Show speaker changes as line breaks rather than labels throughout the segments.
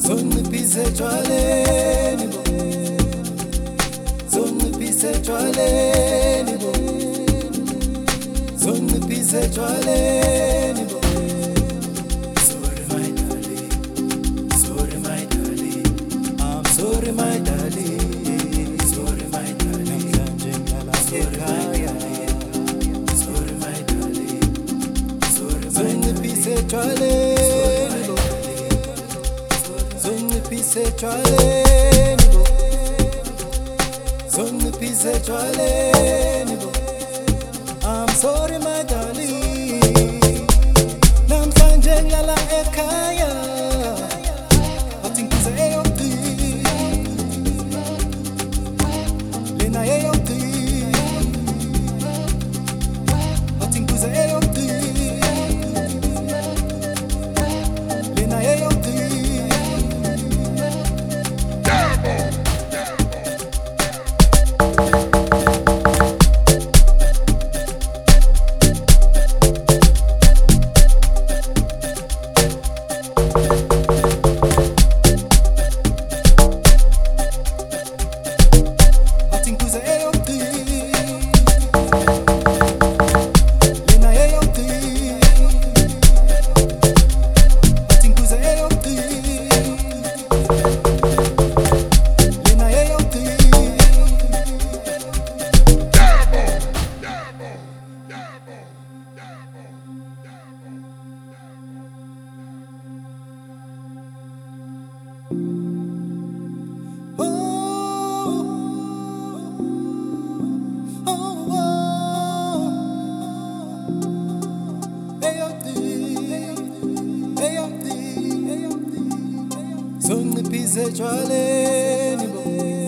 Zongiphise etshwaleni bo, zongiphise etshwaleni bo, zongiphise etshwaleni bo. Sorry my darling, sorry my darling, I'm sorry my darling, sorry my darling, sorry my darling, sorry my darling, sorry my darling. Zongiphise etshwaleni bo, zongiphise etshwaleni bo, zongiphise etshwaleni bo. I'm sorry my darling, namhlanje ngilala ekhaya, athi ngize eyogcina, lena eyogcina, athi ngize eyogcina, lena eyogcina. Zongiphise etshwaleni bo,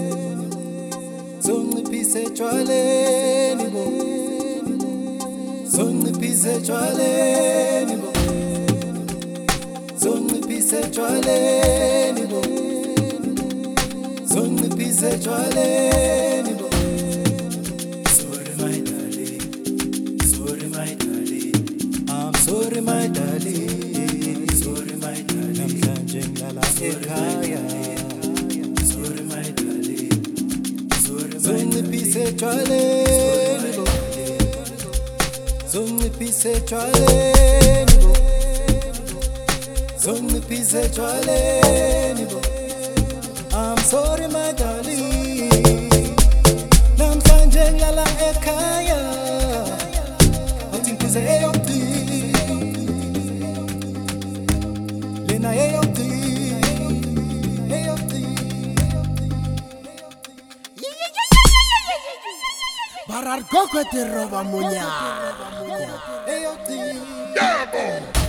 zongiphise etshwaleni bo, zongiphise etshwaleni bo, zongiphise etshwaleni bo, zongiphise etshwaleni bo. Sorry my darling, sorry my darling, I'm sorry my darling, sorry my darling, namhlanje ngilala ekhaya, sorry my darling, sorry my darling. Zongiphise etshwaleni bo, zongiphise etshwaleni bo, zongiphise etshwaleni bo. I'm sorry my darling, namhlanje ngilala ekhaya, athi ngize eyogcina, lena eyogcina, eyogcina.
Barar gogo te roba munya.
Eyogcina.